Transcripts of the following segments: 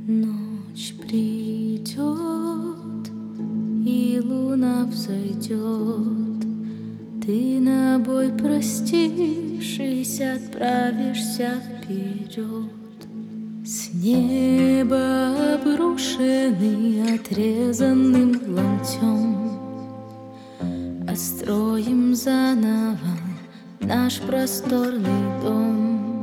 Ночь придет, и луна взойдет. Ты на бой простишь, отправишься вперед. С неба обрушенный отрезанным ломтем, отстроим заново наш просторный дом.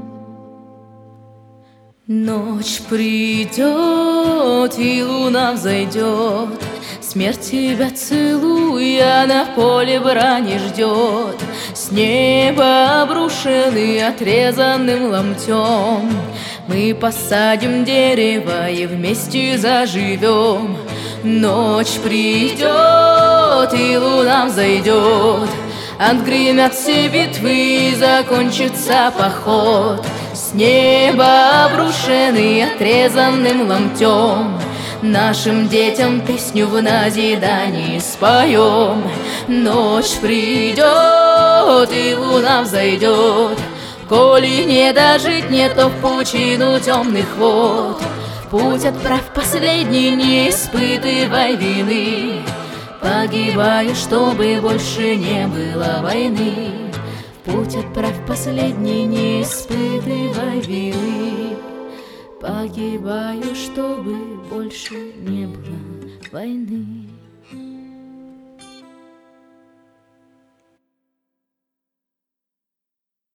Ночь придет, и луна взойдет. Смерть тебя целуя на поле брани ждет. С неба обрушенный отрезанным ломтем мы посадим дерево и вместе заживем. Ночь придет, и луна взойдет. Отгремят все битвы, и закончится поход. С неба обрушенный отрезанным ломтем нашим детям песню в назидании споем. Ночь придет, и луна взойдет. Коли не дожить мне, то в пучину темных вод. Путь отправь последний, не испытывай вины. Погибаю, чтобы больше не было войны. Путь отправь последний, не испытывай вины. Погибаю, чтобы больше не было войны.